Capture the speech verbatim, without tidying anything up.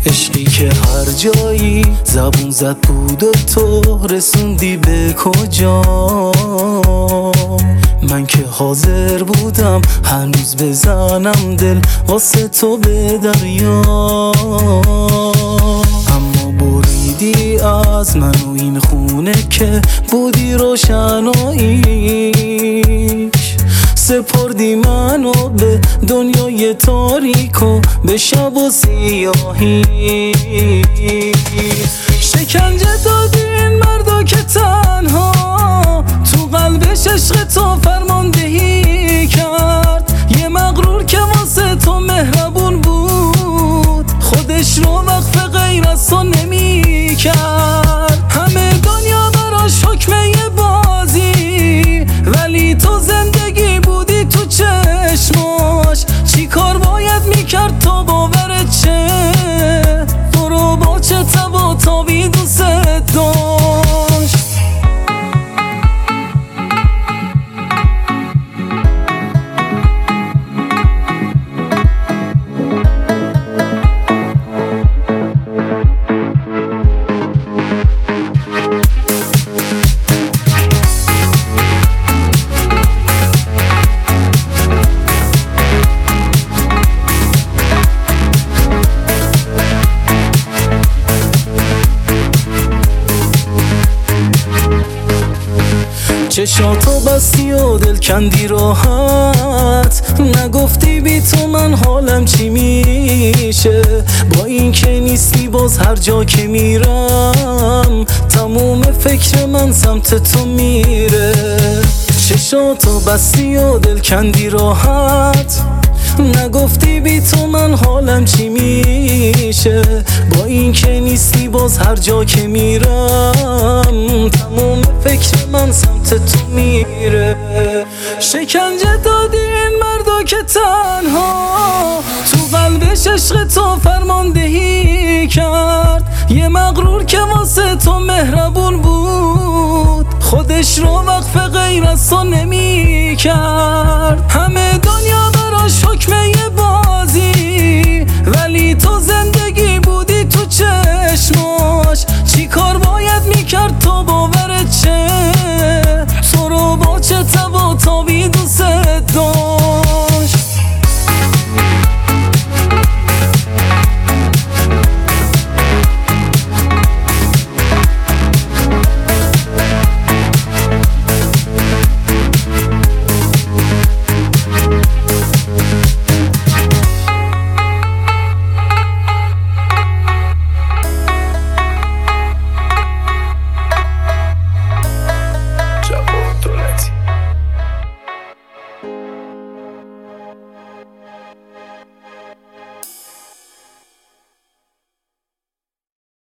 عشقی که هر جایی زبون زد بود و تو رسوندی به کجا. من که حاضر بودم هنوز بزنم دل واسه تو به دریا، اما بریدی از من و این خونه که بودی روشناییش. سپردی منو به دنیای تاریک و به شب و سیاهی. شکنجه دادی این مردو که تنها تو قلبش عشق تو فرماندهی کرد. یه مغرور که واسه تو مهربون بود خودش رو وقف غیر از تو نمی کرد. همه دنیا براش حکمه یه بازی، ولی تو زندگی بودی تو چشماش. چی کار باید میکرد تا باورت شه؟ برو با چه تبا تابی دوست داشت. چشاتو بستی و دل کندی راحت، نگفتی بی تو من حالم چی میشه. با این که نیستی باز هر جا که میرم تموم فکر من سمت تو میره. چشاتو بستی و دل کندی راحت، نگفتی بی تو من حالم چی میشه. با این که نیستی باز هر جا که میرم تموم فکر من سمت تو میره. شکنجه دادی این مردو که تنها تو قلبش عشق تو فرماندهی کرد. یه مغرور که واسه تو مهربون بود خودش رو وقف غیر از تو نمی کرد. همه دنیا براش حکمه یه بازی، ولی تو زندگی بودی تو چشماش. چی کار باید میکرد تا باورت شه؟ تو رو با چه تبا تابید